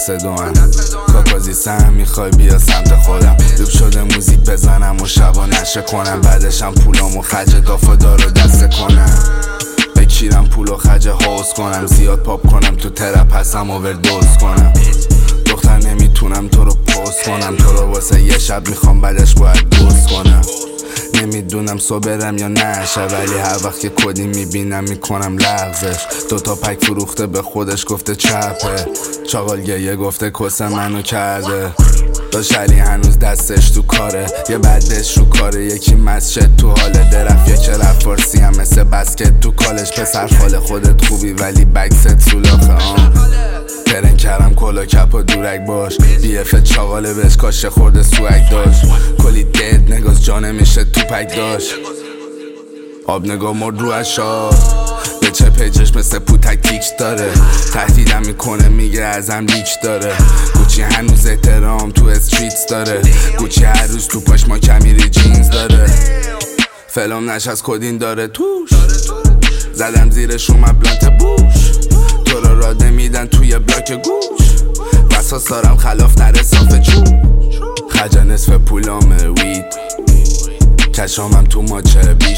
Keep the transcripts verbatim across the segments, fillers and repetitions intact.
دست دوان کاکازی سهم میخوای بیا سمت خودم دوب شده موزیک بزنم و شبا نشه کنم بعدشم پولامو خرج دافا دارو دست کنم بکیرم پول و خرج حوز کنم زیاد پاپ کنم تو ترپ هستم اووردوز کنم دختر نمیتونم تو رو پوست کنم تو رو واسه یه شب میخوام بعدش باید دوست کنم نمیدونم صبرم یا نشه ولی هر وقت که کدی میبینم میکنم لغزش دوتا پک فروخته به خودش گفته چپه چاقال گیه گفته کس منو کرده داشت علی هنوز دستش تو کاره یه بعدش رو کاره یکی مسجد تو حال درف یکی رفت فارسی هم مثل بسکت تو کالش پسر خال خودت خوبی ولی بکست سولاخه آم ترن کردم کلا کپ و دورک باش بی اف چاقاله بهش کاشه خورده سوک داشت کلی دید نگاز جا نمیشه تو پک داشت آب نگاه مرد رو اشار به چه پیجش مثل پوتک تیک داره تهدیدم میکنه میگه ازم لیک داره گوچی هنوز احترام تو استریتس داره گوچی هر روز تو پاش ما کمیری جینز داره فلام نش از کدین داره توش زدم زیرش اومد بلانت بوش تو رو را نمیدن توی بلاک گوش وساس دارم خلاف نره صاف چوب خرج نصف پولامه وید کشامم تو ماچه بیش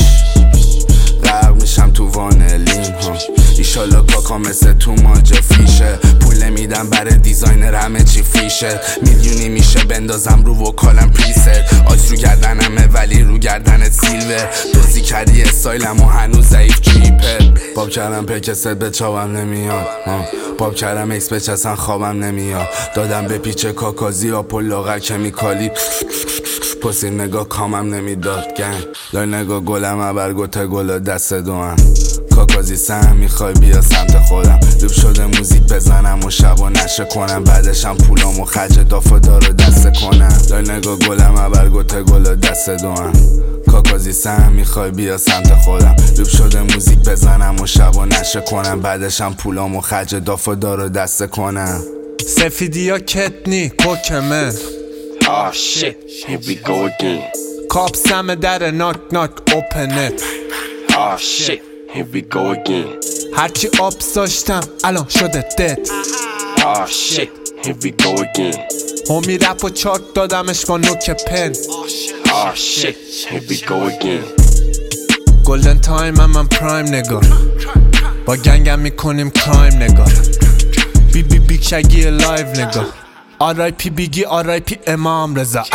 غرق میشم تو وانلین ها ایشالا کاکا مثل تو ماجه فیشه پول میدم برای دیزاینر همه چی فیشه میلیونی میشه بندازم رو وکالم پریست آج رو گردنمه ولی رو گردنت سیلوه دوزی کردی استایلم و هنوز ضعیف جیپه پاپ کردم پکست به چاوم نمیاد پاپ کردم ایکس بچ اصلا خوابم نمیاد دادم به پیچ کاکازی آپل لاغر کمیکالی پسی نگاه کامم نمیداد گنگ دای نگاه گلم ابر گوته گلا دست دوان کاکازی سهم میخوای بیا سمت خودم دوب شده موزیک بزنم و شبا نشه کنم بعدشم پولامو خرج دافا دارو دست کنم دای نگاه گلم ابر گوته گلا دست دوان کاکازی سهم میخوای بیا سمت خودم دوب شده موزیک بزنم و شبا نشه کنم بعدشم پولامو خرج دافا دارو دست کنم سفیدی یا کتنی کوکمه Oh shit, here we go again. Cops همه در knock knock open it. Oh shit, here we go again. هرچی آبس داشتم الان شده dead. Oh shit, here we go again. همی رپ و چاک دادمش با نوک پن. Oh shit, here we go again. Golden time هم من prime نگاه با گنگم میکنیم crime نگاه بی بی بیگ شگی لایو نگاه آر آی پی بیگی آر آی پی امام رضا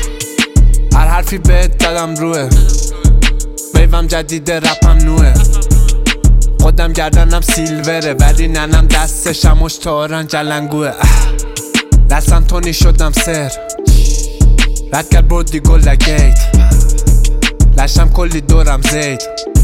هر حرفی بهت دادم روه ویوم جدیده رپم نوه خودم گردنم سیلوره ولی ننم دستشم اشتارن جلنگوه دستم تونی شدم سر رد کرد برودی گل گیت لشم کلی دورم زید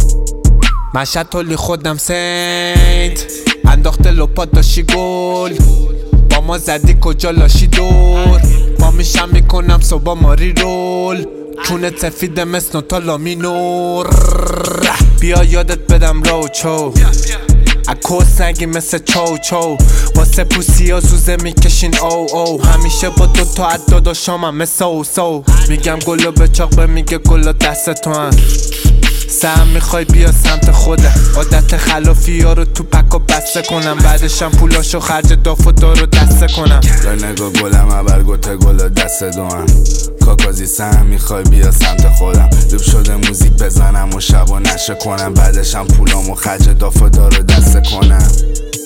مشهد تولی خودم سینت انداخته لپات داشی گل با ما زدی کجا لاشی دور ما میشم میکنم صبح ماری رول چونه سفید مثل نوتا لامینور بیا یادت بدم رو چو اکوس نگی مثل چو چو واسه پوسی ها زوزه میکشین او او همیشه با دوتا عدد داشامم مثل او سو میگم گلو به چاق به میگه گلو دست تو هم سهم میخوای بیا سمت خوده عادت خلافی ها رو تو پک و بسته کنم بعدشم پولاشو خرج داف و دارو دسته کنم دای نگاه گلم ابر گوته گلا دست دوان کاکازی سهم میخوای بیا سمت خودم دوب شده موزیک بزنم و شبا نشه کنم بعدشم پولامو خرج داف و دارو دسته کنم